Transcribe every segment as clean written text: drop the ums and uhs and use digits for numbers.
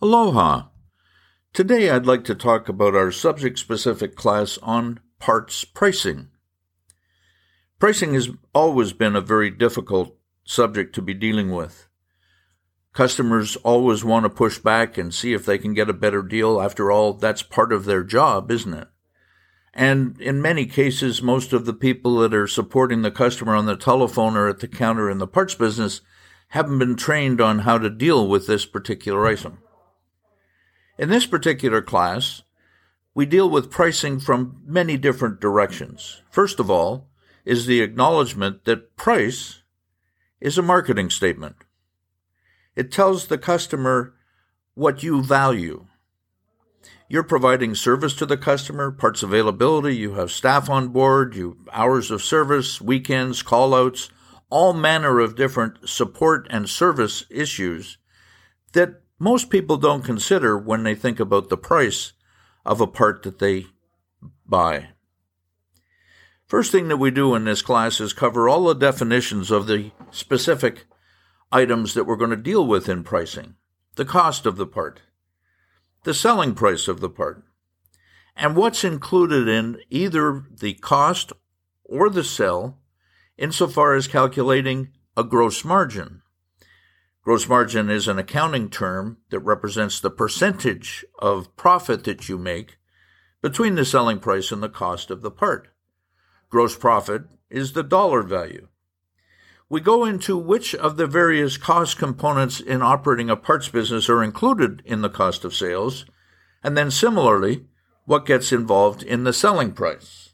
Aloha! Today I'd like to talk about our subject-specific class on parts pricing. Pricing has always been a very difficult subject to be dealing with. Customers always want to push back and see if they can get a better deal. After all, that's part of their job, isn't it? And in many cases, most of the people that are supporting the customer on the telephone or at the counter in the parts business haven't been trained on how to deal with this particular item. In this particular class, we deal with pricing from many different directions. First of all is the acknowledgement that price is a marketing statement. It tells the customer what you value. You're providing service to the customer, parts availability, you have staff on board, you have hours of service, weekends, call-outs, all manner of different support and service issues that most people don't consider when they think about the price of a part that they buy. First thing that we do in this class is cover all the definitions of the specific items that we're going to deal with in pricing. The cost of the part, the selling price of the part, and what's included in either the cost or the sell insofar as calculating a gross margin. Gross margin is an accounting term that represents the percentage of profit that you make between the selling price and the cost of the part. Gross profit is the dollar value. We go into which of the various cost components in operating a parts business are included in the cost of sales, and then similarly, what gets involved in the selling price.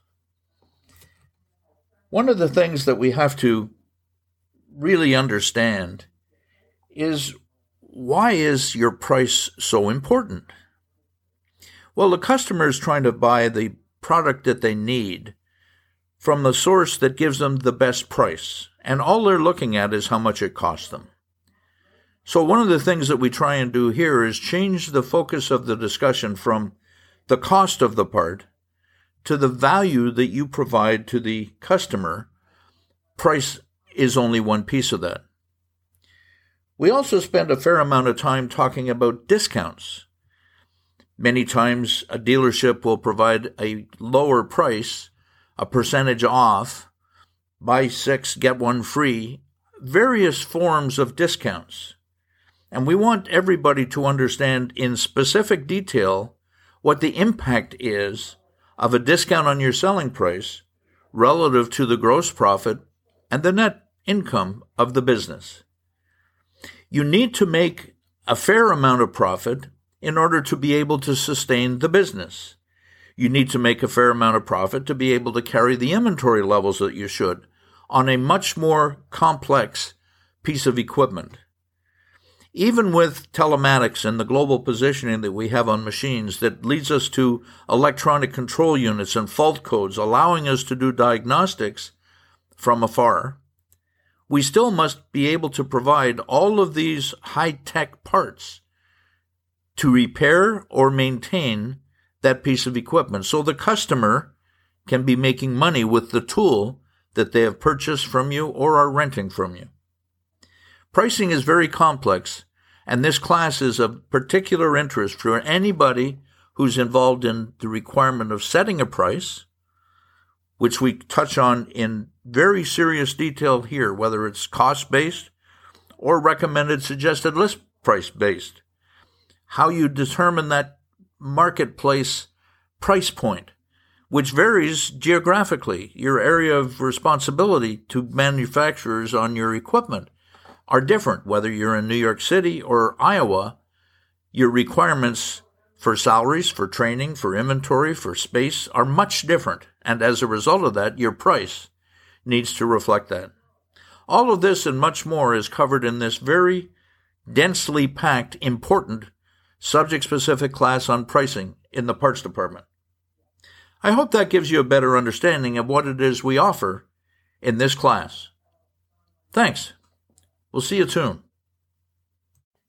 One of the things that we have to really understand is, why is your price so important? Well, the customer is trying to buy the product that they need from the source that gives them the best price, and all they're looking at is how much it costs them. So one of the things that we try and do here is change the focus of the discussion from the cost of the part to the value that you provide to the customer. Price is only one piece of that. We also spend a fair amount of time talking about discounts. Many times a dealership will provide a lower price, a percentage off, buy 6, get 1 free, various forms of discounts. And we want everybody to understand in specific detail what the impact is of a discount on your selling price relative to the gross profit and the net income of the business. You need to make a fair amount of profit in order to be able to sustain the business. You need to make a fair amount of profit to be able to carry the inventory levels that you should on a much more complex piece of equipment. Even with telematics and the global positioning that we have on machines that leads us to electronic control units and fault codes allowing us to do diagnostics from afar, we still must be able to provide all of these high-tech parts to repair or maintain that piece of equipment so the customer can be making money with the tool that they have purchased from you or are renting from you. Pricing is very complex, and this class is of particular interest for anybody who's involved in the requirement of setting a price, which we touch on in very serious detail here, whether it's cost-based or recommended suggested list price-based. How you determine that marketplace price point, which varies geographically. Your area of responsibility to manufacturers on your equipment are different. Whether you're in New York City or Iowa, your requirements for salaries, for training, for inventory, for space are much different. And as a result of that, your price needs to reflect that. All of this and much more is covered in this very densely packed, important, subject-specific class on pricing in the parts department. I hope that gives you a better understanding of what it is we offer in this class. Thanks. We'll see you soon.